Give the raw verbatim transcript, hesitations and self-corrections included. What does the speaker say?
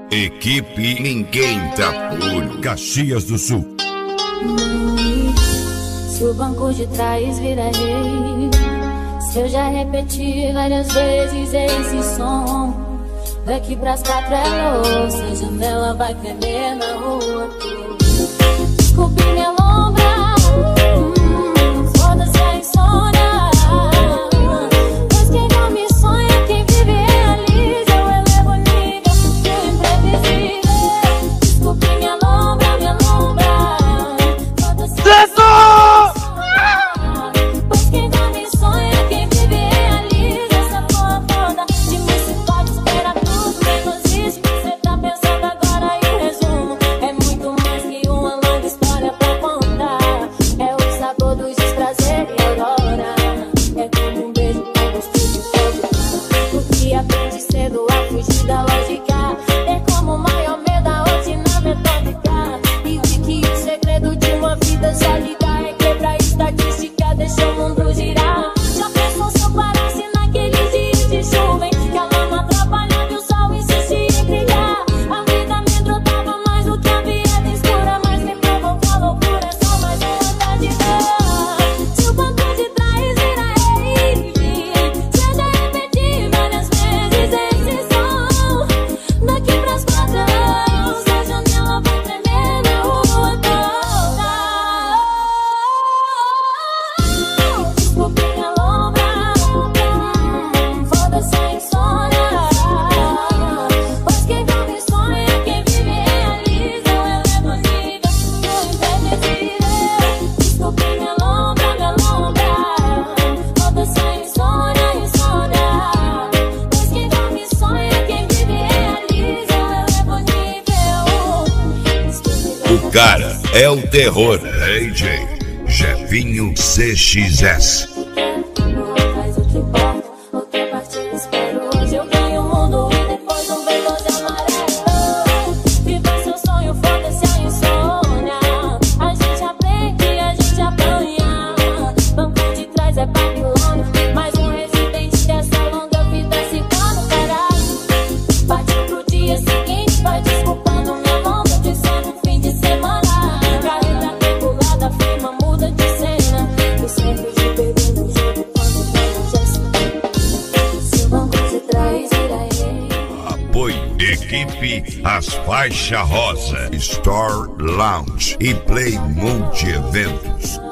Equipe Ninguém Tá Puro, Caxias do Sul. Se o banco de trás vira rei, se eu já repeti várias vezes esse som, daqui pras quatro é louça, a janela vai tremer na rua. Desculpe minha lombra, hum, foda-se a insônia. Pois quem dorme sonha, quem vive realiza. Eu elevo o nível do imprevisível. Desculpe minha lombra, minha lombra, foda-se a insônia. Pois quem dorme sonha, quem vive realiza. Essa porra toda de mim se pode esperar tudo menos isso. Cê tá pensando agora em resumo, é muito mais que uma longa história pra contar. É o sabor dos desprazeres e aurora, é como um beijo com gosto de fogo. O que aprende cedo a fugir da lógica, é como o maior medo da rotina metódica. E vi que o segredo de uma vida sólida é quebrar a estatística, deixa o mundo girar. Já pensou se eu parasse naqueles dias de chuva, hein? Que a lama atrapalhava e o sol insistia em brilhar. A vida me drogava mais do que a vida escura, mas me provocou a loucura, é só mais uma vontade de ver. Se o banco de trás vira rei, se eu já repeti várias vezes esse som, daqui pras quatro anos a janela vai tremer na rua toda. Desculpe minha lombra, hum, foda-se a insônia. Pois quem dorme sonha, quem vive realiza. Eu elevo o nível do imprevisível. Desculpe minha lombra, minha lombra, foda-se a insônia, insônia. Pois quem dorme sonha, quem vive realiza. Eu elevo o nível. Desculpe O cara é o terror. D J Jefinho C X S. faz o que importa, outra partida espero. Hoje eu ganho o mundo e depois um bem doze amarelo. Viva seu sonho, foda-se a insônia. A gente aprende, a gente apanha. Banco de trás é Babilônia, mais um residente dessa longa vida cigano, caralho. Partiu pro dia seguinte, vai desculpando minha lombra, de só no fim de semana. Carreira tribulada, firma, muda de cena. Eu sempre de perder no jogo quando não gesto. Se o banco de trás vira rei. Apoio Equipe As Faixa Rosa, Store Lounge e Play Multi Eventos.